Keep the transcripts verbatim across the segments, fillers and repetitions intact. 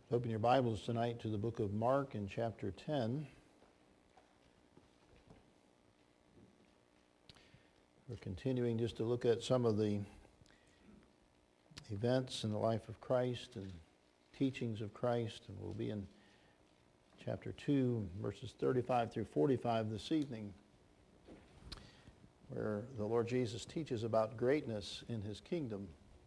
Open your Bibles tonight to the book of Mark in chapter ten. We're continuing just to look at some of the events in the life of Christ and teachings of Christ. And we'll be in chapter two, verses thirty-five through forty-five this evening, where the Lord Jesus teaches about greatness in His kingdom.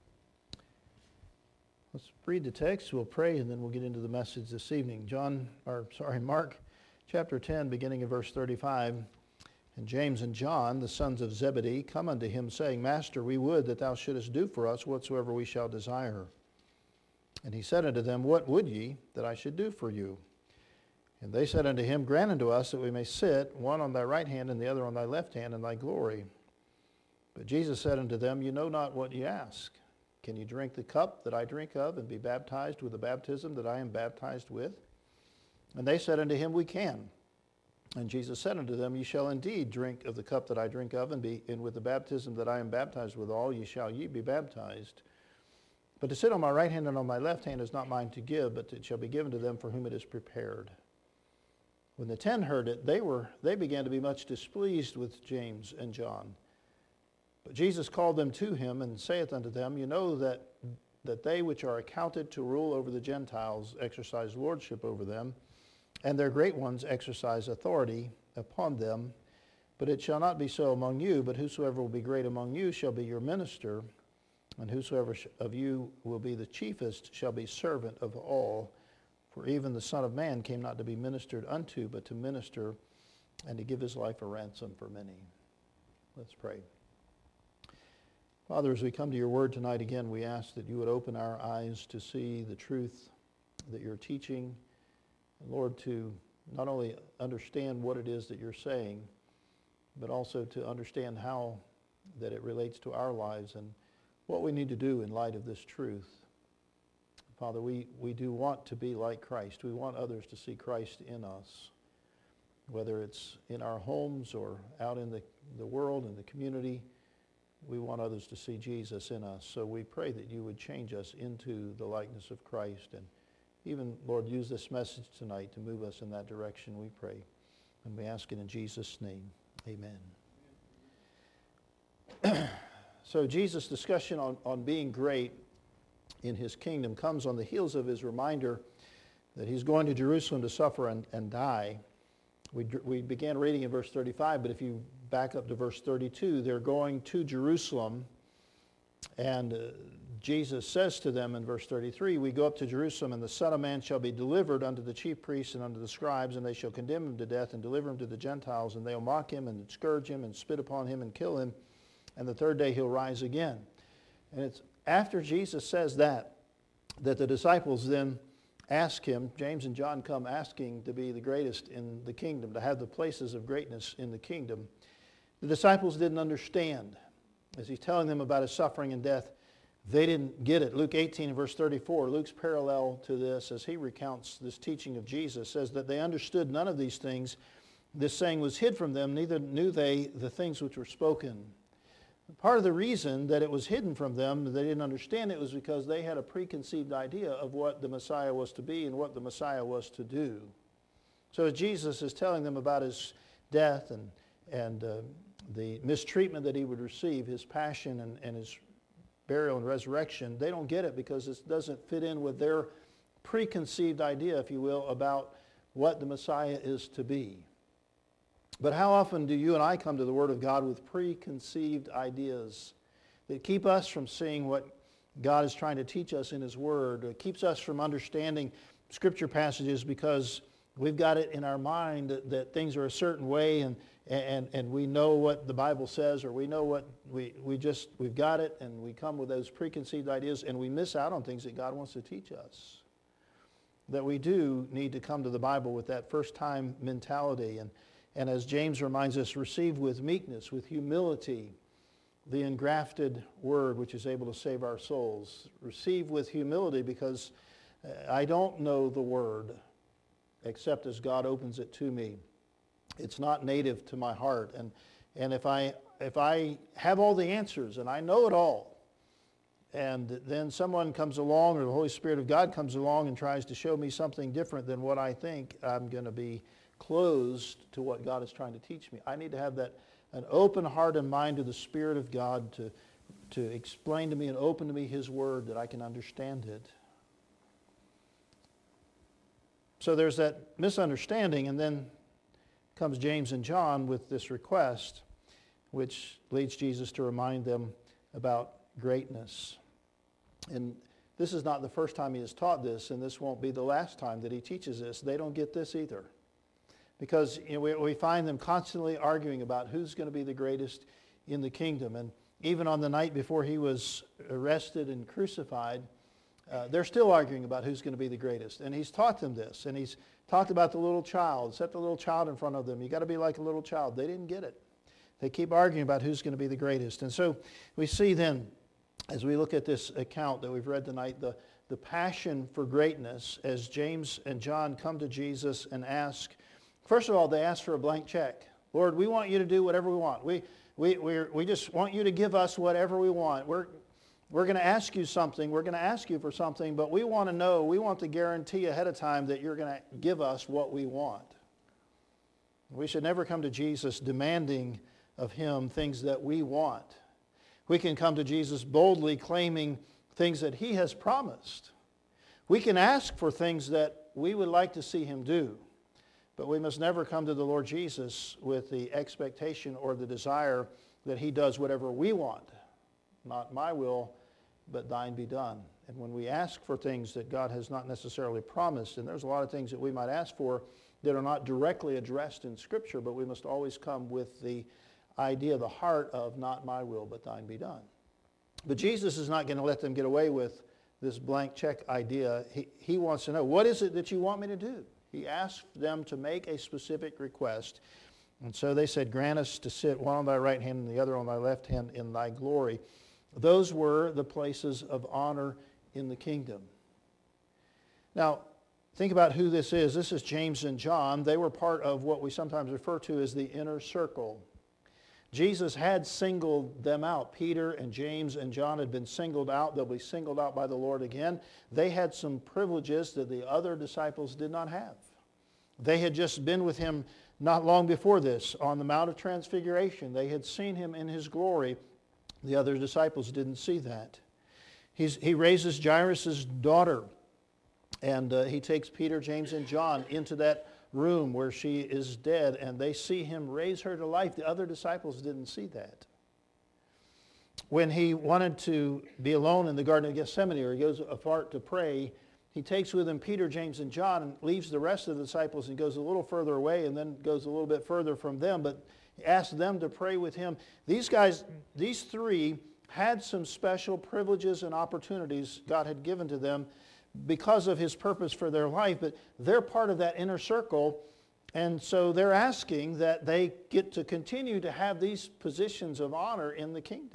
Let's read the text, we'll pray, and then we'll get into the message this evening. John, or sorry, Mark chapter ten, beginning in verse thirty-five. And James and John, the sons of Zebedee, come unto him, saying, Master, we would that thou shouldest do for us whatsoever we shall desire. And he said unto them, What would ye that I should do for you? And they said unto him, Grant unto us that we may sit, one on thy right hand and the other on thy left hand, in thy glory. But Jesus said unto them, You know not what ye ask. Can you drink the cup that I drink of, and be baptized with the baptism that I am baptized with? And they said unto him, We can. And Jesus said unto them, Ye shall indeed drink of the cup that I drink of, and be and with the baptism that I am baptized withal, ye shall ye be baptized. But to sit on my right hand and on my left hand is not mine to give, but it shall be given to them for whom it is prepared. When the ten heard it, they were they began to be much displeased with James and John. But Jesus called them to him, and saith unto them, You know that, that they which are accounted to rule over the Gentiles exercise lordship over them, and their great ones exercise authority upon them. But it shall not be so among you, but whosoever will be great among you shall be your minister, and whosoever of you will be the chiefest shall be servant of all. For even the Son of Man came not to be ministered unto, but to minister, and to give his life a ransom for many. Let's pray. Father, as we come to your word tonight again, we ask that you would open our eyes to see the truth that you're teaching. And Lord, to not only understand what it is that you're saying, but also to understand how that it relates to our lives and what we need to do in light of this truth. Father, we, we do want to be like Christ. We want others to see Christ in us, whether it's in our homes or out in the, the world and the community. We want others to see Jesus in us. So we pray that you would change us into the likeness of Christ. And even, Lord, use this message tonight to move us in that direction, we pray. And we ask it in Jesus' name. Amen. So Jesus' discussion on, on being great in his kingdom comes on the heels of his reminder that he's going to Jerusalem to suffer and, and die. We, we began reading in verse thirty-five, but if you back up to verse thirty-two, they're going to Jerusalem, and uh, Jesus says to them in verse thirty-three, We go up to Jerusalem, and the Son of Man shall be delivered unto the chief priests and unto the scribes, and they shall condemn him to death and deliver him to the Gentiles, and they'll mock him and scourge him and spit upon him and kill him, and the third day he'll rise again. And it's after Jesus says that, that the disciples then ask him, James and John come asking to be the greatest in the kingdom, to have the places of greatness in the kingdom. The disciples didn't understand. As he's telling them about his suffering and death, they didn't get it. Luke eighteen, verse thirty-four, Luke's parallel to this, as he recounts this teaching of Jesus, says that they understood none of these things. This saying was hid from them, neither knew they the things which were spoken. Part of the reason that it was hidden from them, they didn't understand it, was because they had a preconceived idea of what the Messiah was to be and what the Messiah was to do. So as Jesus is telling them about his death and, and uh, the mistreatment that he would receive, his passion and, and his burial and resurrection, they don't get it because it doesn't fit in with their preconceived idea, if you will, about what the Messiah is to be. But how often do you and I come to the Word of God with preconceived ideas that keep us from seeing what God is trying to teach us in his Word? It keeps us from understanding Scripture passages because we've got it in our mind that, that things are a certain way and, and, and we know what the Bible says, or we know what we, we just, we've got it, and we come with those preconceived ideas and we miss out on things that God wants to teach us. That we do need to come to the Bible with that first-time mentality. And And as James reminds us, receive with meekness, with humility, the engrafted word which is able to save our souls. Receive with humility because I don't know the word except as God opens it to me. It's not native to my heart. And, and if I, if I have all the answers and I know it all, and then someone comes along, or the Holy Spirit of God comes along and tries to show me something different than what I think, I'm going to be closed to what God is trying to teach me. I need to have that an open heart and mind to the Spirit of God to, to explain to me and open to me His Word that I can understand it. So there's that misunderstanding, and then comes James and John with this request, which leads Jesus to remind them about greatness. And this is not the first time He has taught this, and this won't be the last time that He teaches this. They don't get this either. Because you know, we, we find them constantly arguing about who's going to be the greatest in the kingdom. And even on the night before He was arrested and crucified, uh, they're still arguing about who's going to be the greatest. And He's taught them this. And He's talked about the little child, set the little child in front of them. You got to be like a little child. They didn't get it. They keep arguing about who's going to be the greatest. And so we see then, as we look at this account that we've read tonight, the, the passion for greatness as James and John come to Jesus and ask. First of all, they ask for a blank check. Lord, we want you to do whatever we want. We we we we just want you to give us whatever we want. We're we're going to ask you something. We're going to ask you for something, but we want to know, we want to guarantee ahead of time that you're going to give us what we want. We should never come to Jesus demanding of Him things that we want. We can come to Jesus boldly claiming things that He has promised. We can ask for things that we would like to see Him do. But we must never come to the Lord Jesus with the expectation or the desire that He does whatever we want. Not my will, but thine be done. And when we ask for things that God has not necessarily promised, and there's a lot of things that we might ask for that are not directly addressed in Scripture, but we must always come with the idea, the heart of not my will, but thine be done. But Jesus is not going to let them get away with this blank check idea. He, he wants to know, what is it that you want me to do? He asked them to make a specific request. And so they said, grant us to sit one on thy right hand and the other on thy left hand in thy glory. Those were the places of honor in the kingdom. Now, think about who this is. This is James and John. They were part of what we sometimes refer to as the inner circle. Jesus had singled them out. Peter and James and John had been singled out. They'll be singled out by the Lord again. They had some privileges that the other disciples did not have. They had just been with Him not long before this on the Mount of Transfiguration. They had seen Him in His glory. The other disciples didn't see that. He's, he raises Jairus' daughter, and uh, He takes Peter, James, and John into that room where she is dead, and they see Him raise her to life. The other disciples didn't see that. When He wanted to be alone in the Garden of Gethsemane, or He goes apart to pray, He takes with Him Peter, James, and John and leaves the rest of the disciples and goes a little further away and then goes a little bit further from them, but He asks them to pray with Him. These guys, these three had some special privileges and opportunities God had given to them because of His purpose for their life, but they're part of that inner circle, and so they're asking that they get to continue to have these positions of honor in the kingdom.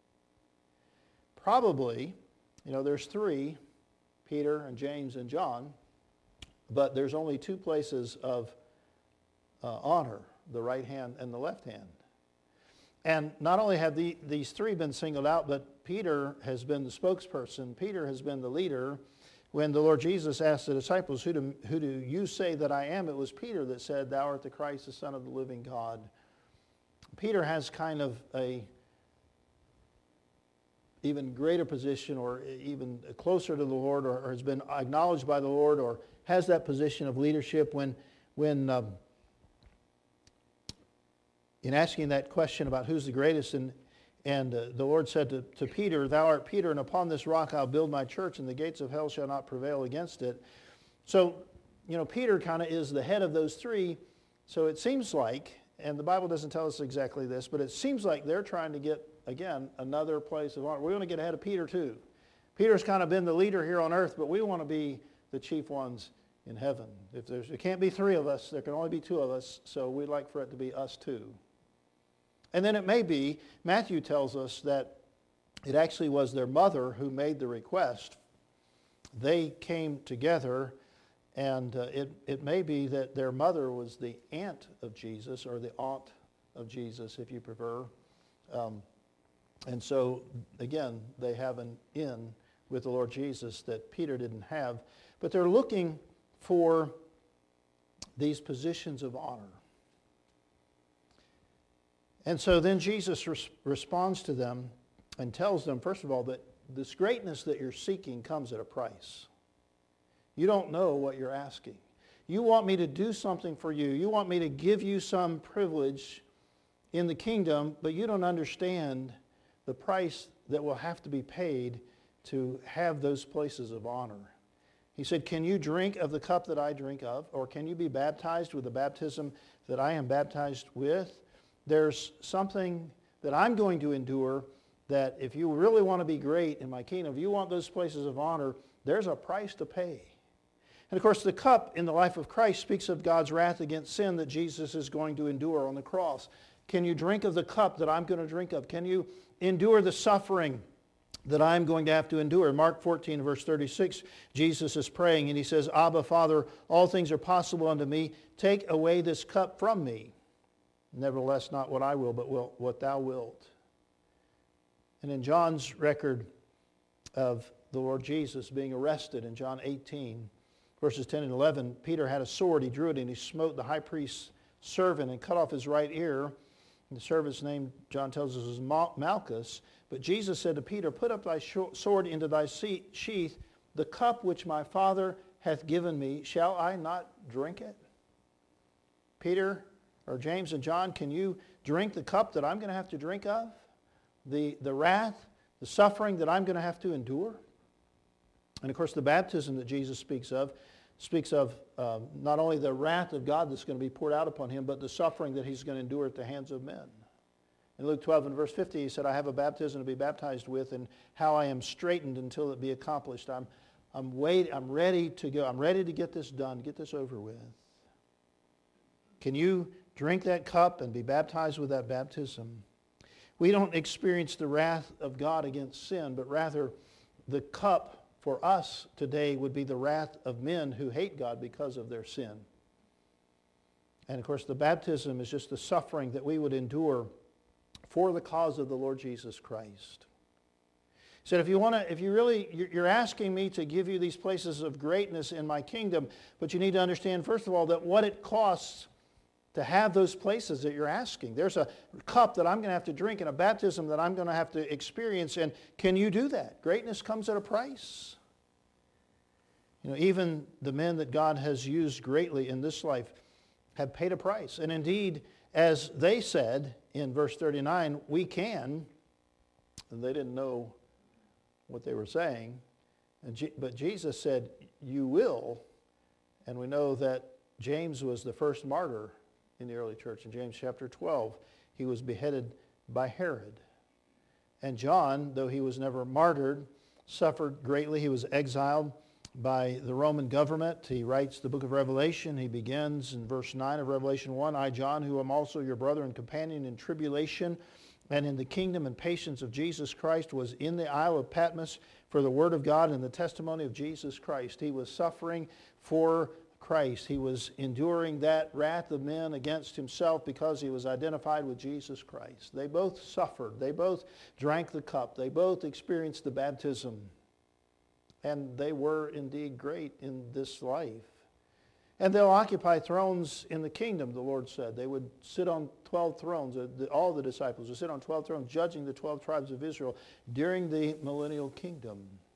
Probably, you know, there's three, Peter and James and John, but there's only two places of uh, honor, the right hand and the left hand. And not only have the, these three been singled out, but Peter has been the spokesperson. Peter has been the leader. When the Lord Jesus asked the disciples, who do, who do you say that I am? It was Peter that said, thou art the Christ, the Son of the living God. Peter has kind of a even greater position, or even closer to the Lord, or, or has been acknowledged by the Lord, or has that position of leadership when, when um, in asking that question about who's the greatest, and And uh, the Lord said to, to Peter, thou art Peter, and upon this rock I'll build my church, and the gates of hell shall not prevail against it. So, you know, Peter kind of is the head of those three. So it seems like, and the Bible doesn't tell us exactly this, but it seems like they're trying to get, again, another place of honor. We want to get ahead of Peter too. Peter's kind of been the leader here on earth, but we want to be the chief ones in heaven. If there's, there can't be three of us, there can only be two of us, so we'd like for it to be us too. And then it may be, Matthew tells us that it actually was their mother who made the request. They came together, and uh, it, it may be that their mother was the aunt of Jesus, or the aunt of Jesus, if you prefer. Um, And so, again, they have an in with the Lord Jesus that Peter didn't have. But they're looking for these positions of honor. And so then Jesus res- responds to them and tells them, first of all, that this greatness that you're seeking comes at a price. You don't know what you're asking. You want me to do something for you. You want me to give you some privilege in the kingdom, but you don't understand the price that will have to be paid to have those places of honor. He said, can you drink of the cup that I drink of? Or can you be baptized with the baptism that I am baptized with? There's something that I'm going to endure that if you really want to be great in my kingdom, if you want those places of honor, there's a price to pay. And of course, the cup in the life of Christ speaks of God's wrath against sin that Jesus is going to endure on the cross. Can you drink of the cup that I'm going to drink of? Can you endure the suffering that I'm going to have to endure? In Mark fourteen, verse thirty-six, Jesus is praying and he says, Abba, Father, all things are possible unto me. Take away this cup from me. Nevertheless, not what I will, but will, what thou wilt. And in John's record of the Lord Jesus being arrested in John eighteen, verses ten and eleven, Peter had a sword. He drew it and he smote the high priest's servant and cut off his right ear. And the servant's name, John tells us, was Malchus. But Jesus said to Peter, put up thy sword into thy sheath. The cup which my Father hath given me, shall I not drink it? Peter, or James and John, can you drink the cup that I'm going to have to drink of? The, the wrath, the suffering that I'm going to have to endure? And of course, the baptism that Jesus speaks of, speaks of um, not only the wrath of God that's going to be poured out upon him, but the suffering that he's going to endure at the hands of men. In Luke twelve and verse fifty, he said, I have a baptism to be baptized with, and how I am straitened until it be accomplished. I'm, I'm, wait, I'm ready to go. I'm ready to get this done, get this over with. Can you drink that cup and be baptized with that baptism? We don't experience the wrath of God against sin, but rather the cup for us today would be the wrath of men who hate God because of their sin. And of course, the baptism is just the suffering that we would endure for the cause of the Lord Jesus Christ. He said, if you want to, if you really, you're asking me to give you these places of greatness in my kingdom, but you need to understand, first of all, that what it costs to have those places that you're asking. There's a cup that I'm going to have to drink and a baptism that I'm going to have to experience, and can you do that? Greatness comes at a price. You know, even the men that God has used greatly in this life have paid a price. And indeed, as they said in verse thirty-nine, we can, and they didn't know what they were saying, and G- but Jesus said, you will, and we know that James was the first martyr in the early church. In James chapter twelve, he was beheaded by Herod. And John, though he was never martyred, suffered greatly. He was exiled by the Roman government. He writes the book of Revelation. He begins in verse nine of Revelation one, I, John, who am also your brother and companion in tribulation and in the kingdom and patience of Jesus Christ, was in the Isle of Patmos for the word of God and the testimony of Jesus Christ. He was suffering for Christ. He was enduring that wrath of men against himself because he was identified with Jesus Christ. They both suffered. They both drank the cup. They both experienced the baptism. And they were indeed great in this life. And they'll occupy thrones in the kingdom, the Lord said. They would sit on twelve thrones. All the disciples would sit on twelve thrones, judging the twelve tribes of Israel during the millennial kingdom.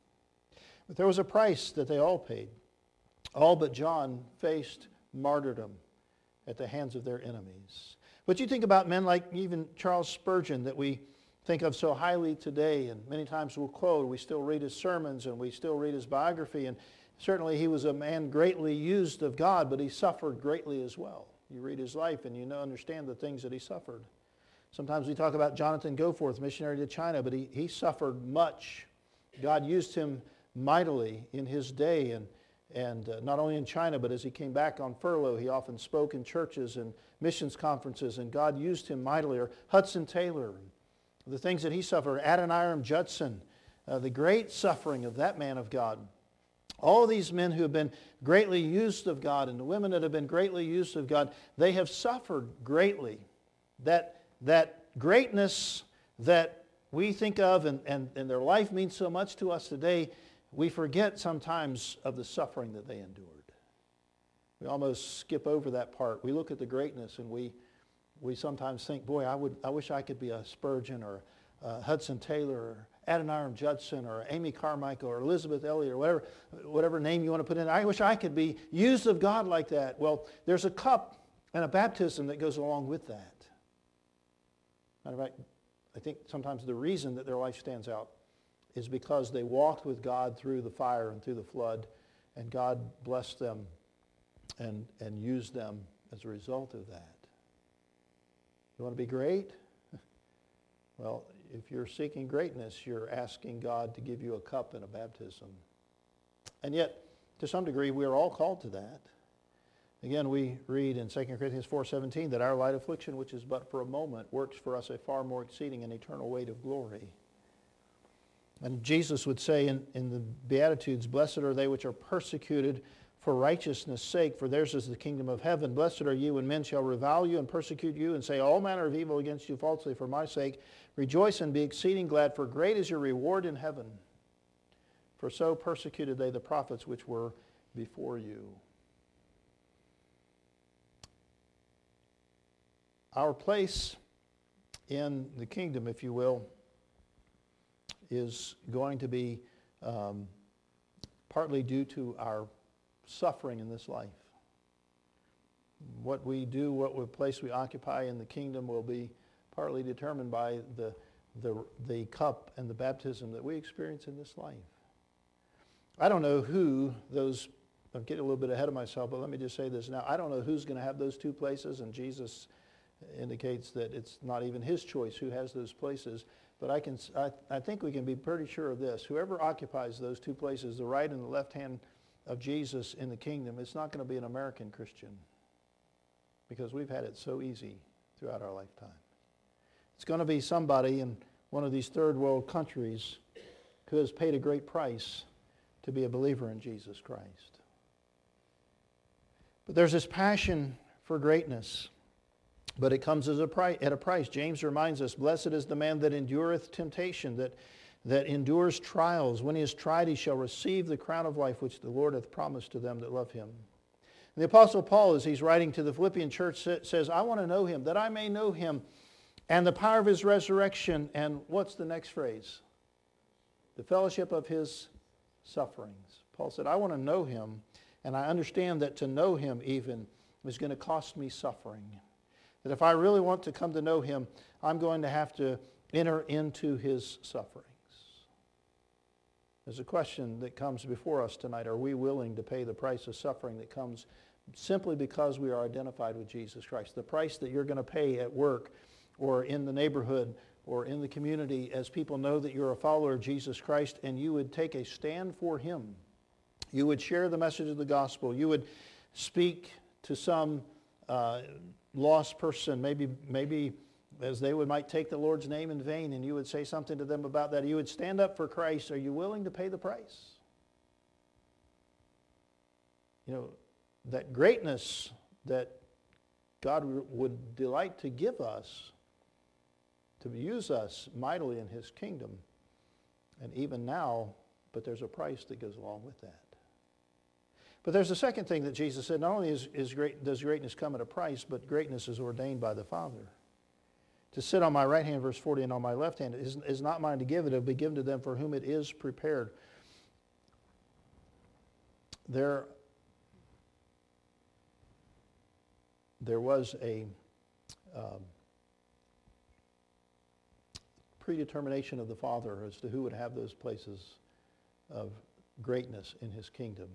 But there was a price that they all paid. All but John faced martyrdom at the hands of their enemies. But you think about men like even Charles Spurgeon that we think of so highly today, and many times we'll quote, we still read his sermons and we still read his biography, and certainly he was a man greatly used of God, but he suffered greatly as well. You read his life and you know, understand the things that he suffered. Sometimes we talk about Jonathan Goforth, missionary to China, but he, he suffered much. God used him mightily in his day, and And uh, not only in China, but as he came back on furlough, he often spoke in churches and missions conferences, and God used him mightily. Or Hudson Taylor, the things that he suffered. Adoniram Judson, uh, the great suffering of that man of God. All these men who have been greatly used of God, and the women that have been greatly used of God, they have suffered greatly. That, that greatness that we think of and, and, and their life means so much to us today, we forget sometimes of the suffering that they endured. We almost skip over that part. We look at the greatness and we we sometimes think, boy, I would I wish I could be a Spurgeon or a Hudson Taylor or Adoniram Judson or Amy Carmichael or Elizabeth Elliot or whatever, whatever name you want to put in. I wish I could be used of God like that. Well, there's a cup and a baptism that goes along with that. Matter of fact, I think sometimes the reason that their life stands out is because they walked with God through the fire and through the flood, and God blessed them and, and used them as a result of that. You want to be great? Well, if you're seeking greatness, you're asking God to give you a cup and a baptism. And yet, to some degree, we are all called to that. Again, we read in Second Corinthians four seventeen that our light affliction, which is but for a moment, works for us a far more exceeding and eternal weight of glory. And Jesus would say in, in the Beatitudes, blessed are they which are persecuted for righteousness' sake, for theirs is the kingdom of heaven. Blessed are you when men shall revile you and persecute you and say all manner of evil against you falsely for my sake. Rejoice and be exceeding glad, for great is your reward in heaven. For so persecuted they the prophets which were before you. Our place in the kingdom, if you will, is going to be um, partly due to our suffering in this life. What we do, what place we occupy in the kingdom will be partly determined by the, the, the cup and the baptism that we experience in this life. I don't know who those, I'm getting a little bit ahead of myself, but let me just say this now. I don't know who's going to have those two places, and Jesus indicates that it's not even his choice who has those places. But I, can, I, I think we can be pretty sure of this. Whoever occupies those two places, the right and the left hand of Jesus in the kingdom, it's not going to be an American Christian, because we've had it so easy throughout our lifetime. It's going to be somebody in one of these third world countries who has paid a great price to be a believer in Jesus Christ. But there's this passion for greatness, but it comes as a price, at a price. James reminds us, blessed is the man that endureth temptation, that that endures trials. When he is tried, he shall receive the crown of life which the Lord hath promised to them that love him. And the Apostle Paul, as he's writing to the Philippian church, says, I want to know him, that I may know him, and the power of his resurrection, and what's the next phrase? The fellowship of his sufferings. Paul said, I want to know him, and I understand that to know him even is going to cost me suffering. That if I really want to come to know him, I'm going to have to enter into his suffering. There's a question that comes before us tonight. Are we willing to pay the price of suffering that comes simply because we are identified with Jesus Christ? The price that you're going to pay at work or in the neighborhood or in the community as people know that you're a follower of Jesus Christ, and you would take a stand for him. You would share the message of the gospel. You would speak to some uh, lost person, maybe maybe as they would might take the Lord's name in vain, and you would say something to them about that. You would stand up for Christ. Are you willing to pay the price? You know, that greatness that God would delight to give us, to use us mightily in his kingdom, and even now, but there's a price that goes along with that. But there's a second thing that Jesus said. Not only is, is great, does greatness come at a price, but greatness is ordained by the Father. To sit on my right hand, verse forty, and on my left hand is, is not mine to give it. It will be given to them for whom it is prepared. There, there was a um, predetermination of the Father as to who would have those places of greatness in his kingdom.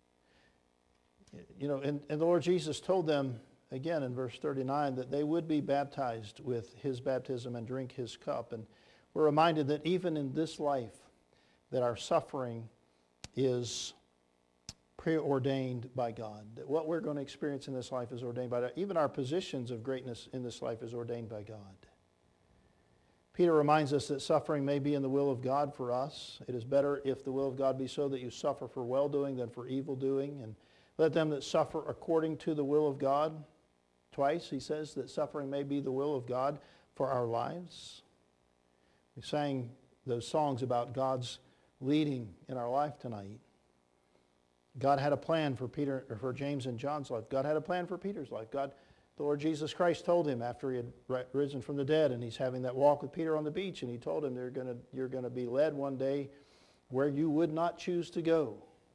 You know, and, and the Lord Jesus told them, again in verse thirty-nine, that they would be baptized with his baptism and drink his cup. And we're reminded that even in this life, that our suffering is preordained by God. That what we're going to experience in this life is ordained by God. Even our positions of greatness in this life is ordained by God. Peter reminds us that suffering may be in the will of God for us. It is better if the will of God be so that you suffer for well-doing than for evil-doing. And let them that suffer according to the will of God. Twice he says that suffering may be the will of God for our lives. We sang those songs about God's leading in our life tonight. God had a plan for Peter, or for James and John's life. God had a plan for Peter's life. God, the Lord Jesus Christ told him after he had risen from the dead, and he's having that walk with Peter on the beach, and he told him, They're gonna, you're going to be led one day where you would not choose to go.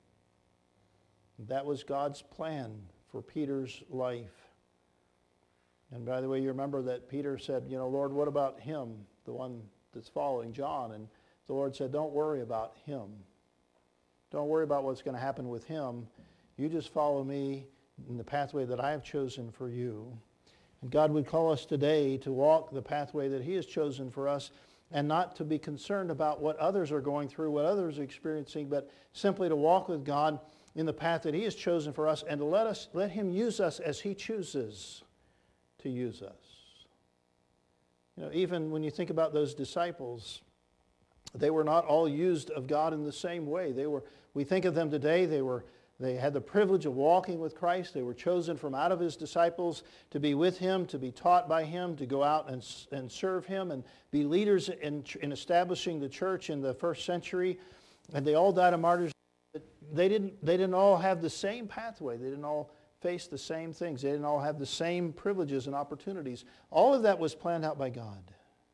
That was God's plan for Peter's life. And by the way, you remember that Peter said, you know, Lord, what about him, the one that's following John? And the Lord said, don't worry about him. Don't worry about what's going to happen with him. You just follow me in the pathway that I have chosen for you. And God would call us today to walk the pathway that he has chosen for us, and not to be concerned about what others are going through, what others are experiencing, but simply to walk with God in the path that he has chosen for us, and to let us let him use us as he chooses to use us. You know, even when you think about those disciples, they were not all used of God in the same way. They were, we think of them today, they were they had the privilege of walking with Christ. They were chosen from out of his disciples to be with him, to be taught by him, to go out and, and serve him and be leaders in, in establishing the church in the first century. And they all died of martyrs. They didn't, they didn't all have the same pathway. They didn't all face the same things. They didn't all have the same privileges and opportunities. All of that was planned out by God.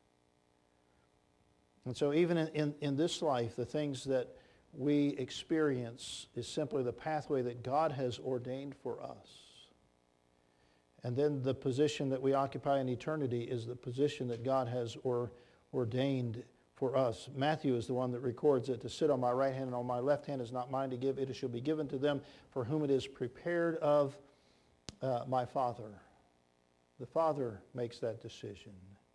And so even in, in, in this life, the things that we experience is simply the pathway that God has ordained for us. And then the position that we occupy in eternity is the position that God has or, ordained for us. Matthew is the one that records it, to sit on my right hand and on my left hand is not mine to give. It shall be given to them for whom it is prepared of uh, my Father. The Father makes that decision.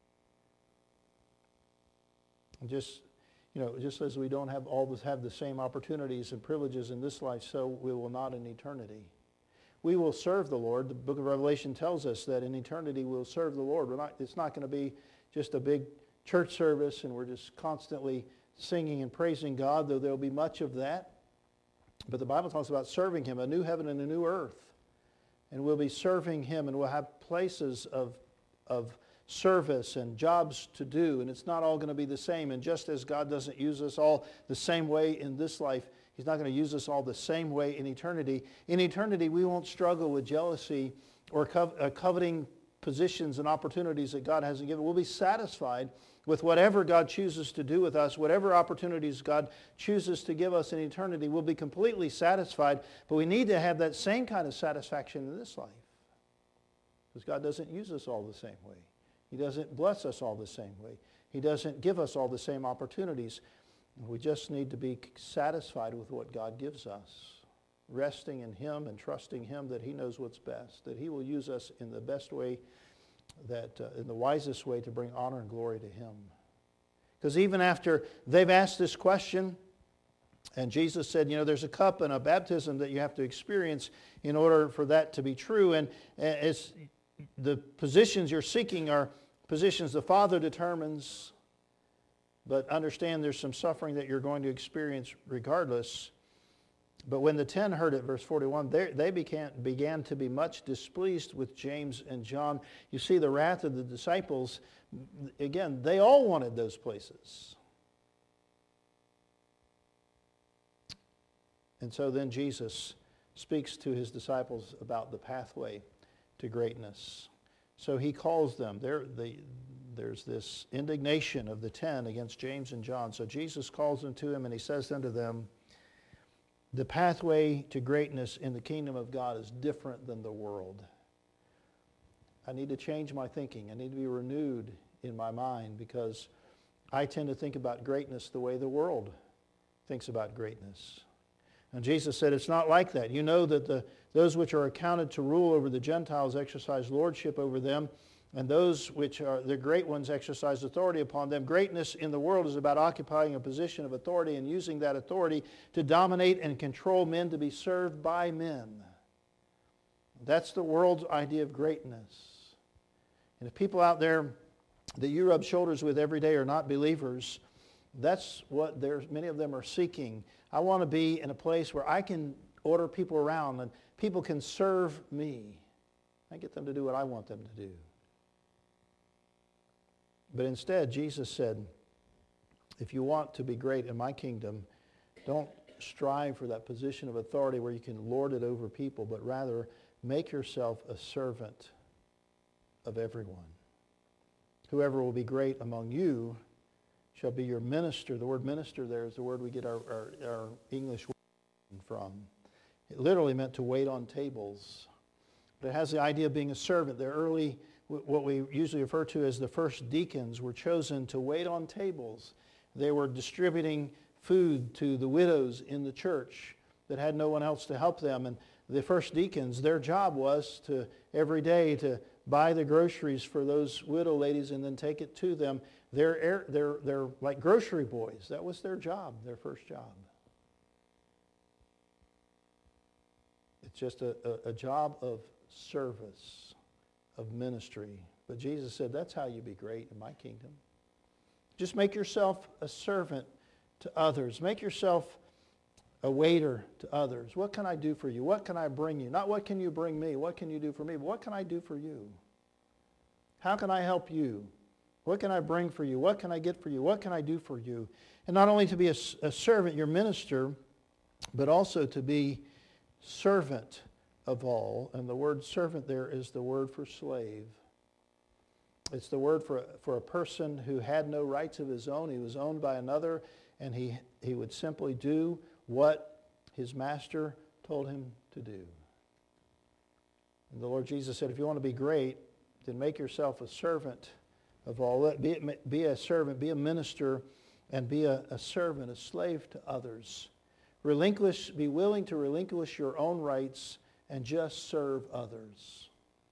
And just You know, just as we don't have always have the same opportunities and privileges in this life, so we will not in eternity. We will serve the Lord. The book of Revelation tells us that in eternity we'll serve the Lord. We're not, it's not going to be just a big church service and we're just constantly singing and praising God, though there'll be much of that. But the Bible talks about serving him, a new heaven and a new earth. And we'll be serving him, and we'll have places of, of service and jobs to do, and it's not all going to be the same. And just as God doesn't use us all the same way in this life, he's not going to use us all the same way in eternity. In eternity, we won't struggle with jealousy or co- uh, coveting positions and opportunities that God hasn't given. We'll be satisfied with whatever God chooses to do with us, whatever opportunities God chooses to give us in eternity. We'll be completely satisfied, but we need to have that same kind of satisfaction in this life, because God doesn't use us all the same way. He doesn't bless us all the same way. He doesn't give us all the same opportunities. We just need to be satisfied with what God gives us, resting in him and trusting him that he knows what's best, that he will use us in the best way, that uh, in the wisest way to bring honor and glory to him. Because even after they've asked this question, and Jesus said, you know, there's a cup and a baptism that you have to experience in order for that to be true. And it's the positions you're seeking are positions the Father determines, but understand there's some suffering that you're going to experience regardless. But when the ten heard it, verse forty-one, they, they began, began to be much displeased with James and John. You see the wrath of the disciples. Again, they all wanted those places. And so then Jesus speaks to his disciples about the pathway to greatness. So he calls them. There, the, there's this indignation of the ten against James and John. So Jesus calls them to him and he says unto them, the pathway to greatness in the kingdom of God is different than the world. I need to change my thinking. I need to be renewed in my mind, because I tend to think about greatness the way the world thinks about greatness. And Jesus said, it's not like that. You know that the, those which are accounted to rule over the Gentiles exercise lordship over them, and those which are the great ones exercise authority upon them. Greatness in the world is about occupying a position of authority and using that authority to dominate and control men, to be served by men. That's the world's idea of greatness. And if people out there that you rub shoulders with every day are not believers, that's what many of them are seeking. I want to be in a place where I can order people around and people can serve me. I get them to do what I want them to do. But instead, Jesus said, if you want to be great in my kingdom, don't strive for that position of authority where you can lord it over people, but rather make yourself a servant of everyone. Whoever will be great among you shall be your minister. The word minister there is the word we get our, our, our English word from. It literally meant to wait on tables. But it has the idea of being a servant. The early, what we usually refer to as the first deacons, were chosen to wait on tables. They were distributing food to the widows in the church that had no one else to help them. And the first deacons, their job was to every day to buy the groceries for those widow ladies and then take it to them. They're, they're, they're like grocery boys. That was their job, their first job. It's just a, a, a job of service, of ministry. But Jesus said, that's how you be great in my kingdom. Just make yourself a servant to others. Make yourself a waiter to others. What can I do for you? What can I bring you? Not what can you bring me? What can you do for me? But what can I do for you? How can I help you? What can I bring for you? What can I get for you? What can I do for you? And not only to be a, a servant, your minister, but also to be servant of all. And the word servant there is the word for slave. It's the word for, for a person who had no rights of his own. He was owned by another, and he, he would simply do what his master told him to do. And the Lord Jesus said, if you want to be great, then make yourself a servant of all. Be, be a servant, be a minister, and be a, a servant, a slave to others. Relinquish, be willing to relinquish your own rights and just serve others.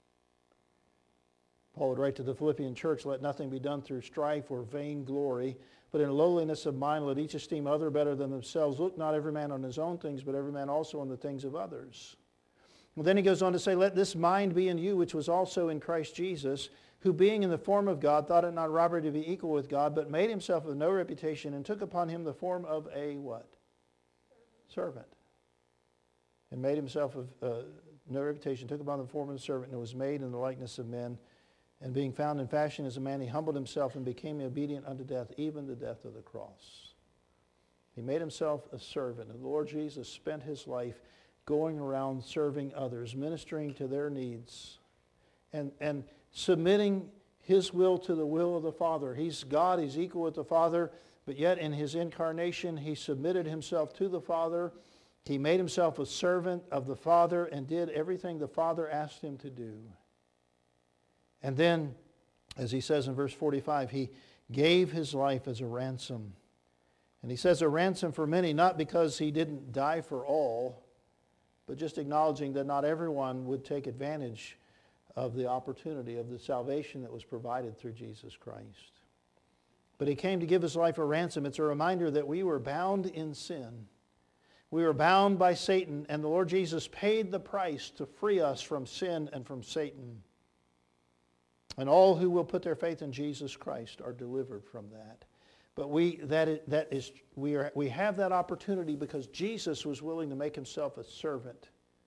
Paul would write to the Philippian church, let nothing be done through strife or vain glory, but in lowliness of mind let each esteem other better than themselves. Look not every man on his own things, but every man also on the things of others. And then he goes on to say, let this mind be in you, which was also in Christ Jesus, who being in the form of God, thought it not robbery to be equal with God, but made himself of no reputation, and took upon him the form of a what? Servant. And made himself of uh, no reputation, took upon the form of a servant, and was made in the likeness of men. And being found in fashion as a man, he humbled himself and became obedient unto death, even the death of the cross. He made himself a servant. And the Lord Jesus spent his life going around serving others, ministering to their needs, and, and submitting his will to the will of the Father. He's God, he's equal with the Father, but yet in his incarnation, he submitted himself to the Father. He made himself a servant of the Father and did everything the Father asked him to do. And then, as he says in verse forty-five, he gave his life as a ransom. And he says a ransom for many, not because he didn't die for all, but just acknowledging that not everyone would take advantage of the opportunity of the salvation that was provided through Jesus Christ. But he came to give his life a ransom. It's a reminder that we were bound in sin. We were bound by Satan, and the Lord Jesus paid the price to free us from sin and from Satan. And all who will put their faith in Jesus Christ are delivered from that. But we that is, that is we are we have that opportunity because Jesus was willing to make himself a servant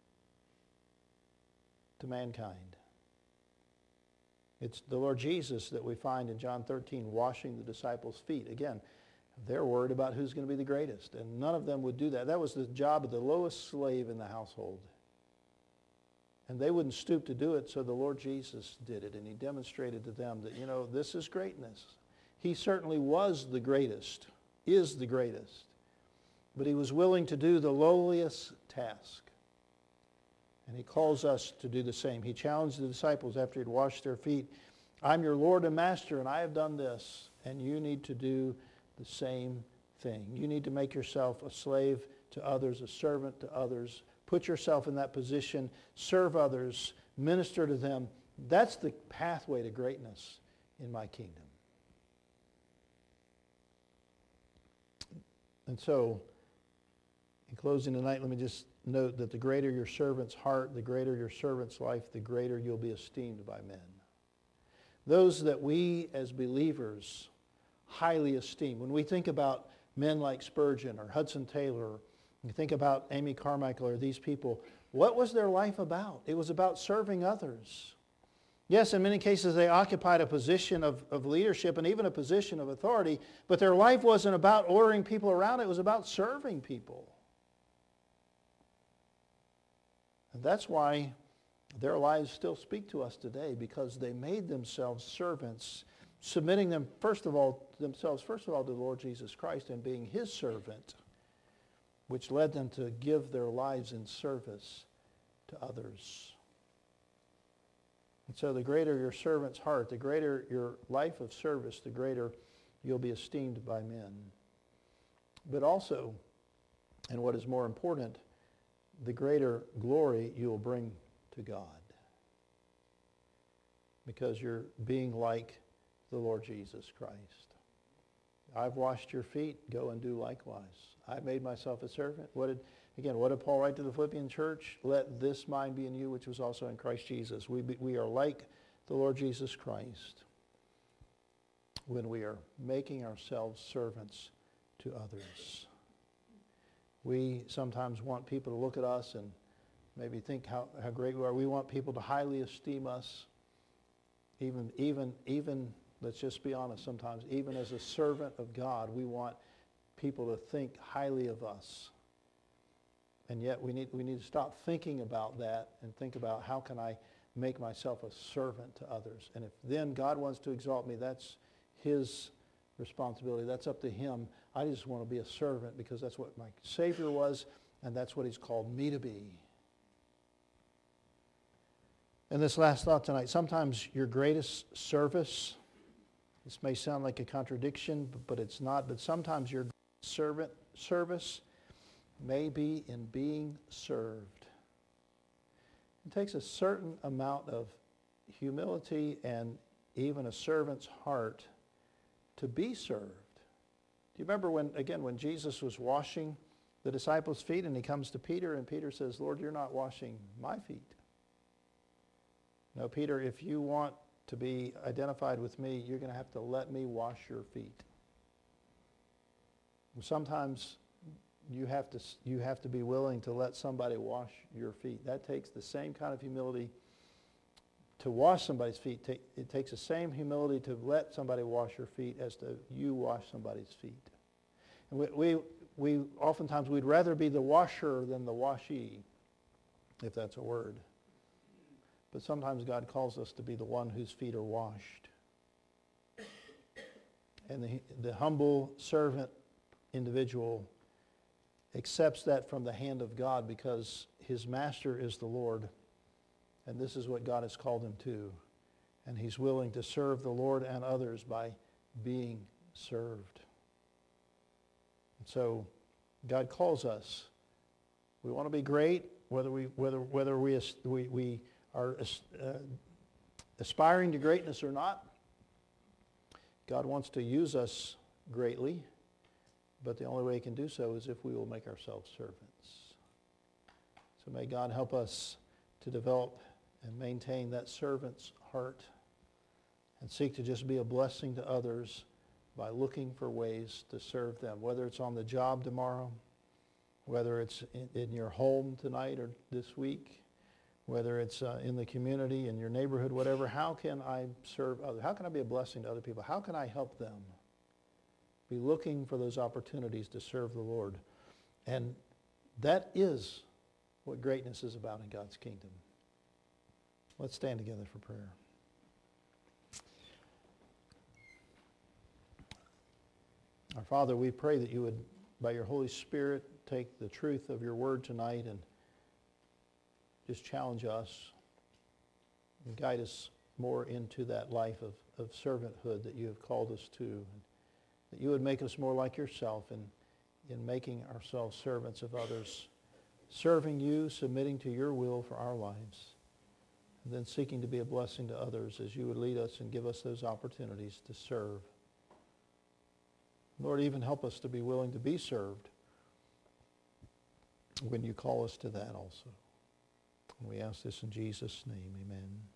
to mankind. It's the Lord Jesus that we find in John thirteen washing the disciples' feet. Again, they're worried about who's going to be the greatest, and none of them would do that. That was the job of the lowest slave in the household. And they wouldn't stoop to do it, so the Lord Jesus did it, and he demonstrated to them that, you know, this is greatness. He certainly was the greatest, is the greatest, but he was willing to do the lowliest task. And he calls us to do the same. He challenged the disciples after he'd washed their feet. I'm your Lord and Master, and I have done this, and you need to do the same thing. You need to make yourself a slave to others, a servant to others. Put yourself in that position, serve others, minister to them. That's the pathway to greatness in my kingdom. And so, in closing tonight, let me just note that the greater your servant's heart, the greater your servant's life, the greater you'll be esteemed by men. Those that we as believers highly esteem. When we think about men like Spurgeon or Hudson Taylor, you think about Amy Carmichael or these people, what was their life about? It was about serving others. Yes, in many cases they occupied a position of, of leadership and even a position of authority, but their life wasn't about ordering people around, it was about serving people. And that's why their lives still speak to us today, because they made themselves servants, submitting them first of all themselves first of all to the Lord Jesus Christ and being his servant, which led them to give their lives in service to others. And so the greater your servant's heart, the greater your life of service, the greater you'll be esteemed by men. But also, and what is more important, the greater glory you will bring to God, because you're being like the Lord Jesus Christ. I've washed your feet, go and do likewise. I made myself a servant. What did, again, what did Paul write to the Philippian church? Let this mind be in you, which was also in Christ Jesus. We, be, we are like the Lord Jesus Christ when we are making ourselves servants to others. We sometimes want people to look at us and maybe think how, how great we are. We want people to highly esteem us. Even, even, even, let's just be honest sometimes, even as a servant of God, we want people to think highly of us. And yet we need, we need to stop thinking about that and think about how can I make myself a servant to others. And if then God wants to exalt me, that's his responsibility. That's up to him. I just want to be a servant because that's what my Savior was, and that's what he's called me to be. And this last thought tonight, sometimes your greatest service, this may sound like a contradiction, but it's not, but sometimes your servant service may be in being served. It takes a certain amount of humility and even a servant's heart to be served. Do you remember when, again, when Jesus was washing the disciples' feet and he comes to Peter and Peter says, Lord, you're not washing my feet. No, Peter, if you want to be identified with me, you're going to have to let me wash your feet. Sometimes you have to you have to be willing to let somebody wash your feet. That takes the same kind of humility to wash somebody's feet. It takes the same humility to let somebody wash your feet as to you wash somebody's feet. And we, we, we oftentimes we'd rather be the washer than the washee, if that's a word. But sometimes God calls us to be the one whose feet are washed. And the, the humble servant individual accepts that from the hand of God because his master is the Lord. And this is what God has called him to. And he's willing to serve the Lord and others by being served. And so God calls us. We want to be great, whether we whether whether we we, we are uh, aspiring to greatness or not. God wants to use us greatly, but the only way he can do so is if we will make ourselves servants. So may God help us to develop and maintain that servant's heart and seek to just be a blessing to others by looking for ways to serve them, whether it's on the job tomorrow, whether it's in, in your home tonight or this week, whether it's uh, in the community, in your neighborhood, whatever. How can I serve others? How can I be a blessing to other people? How can I help them? Be looking for those opportunities to serve the Lord. And that is what greatness is about in God's kingdom. Let's stand together for prayer. Our Father, we pray that you would, by your Holy Spirit, take the truth of your word tonight and just challenge us and guide us more into that life of, of servanthood that you have called us to. And that you would make us more like yourself in, in making ourselves servants of others, serving you, submitting to your will for our lives, and then seeking to be a blessing to others as you would lead us and give us those opportunities to serve. Lord, even help us to be willing to be served when you call us to that also. And we ask this in Jesus' name, amen.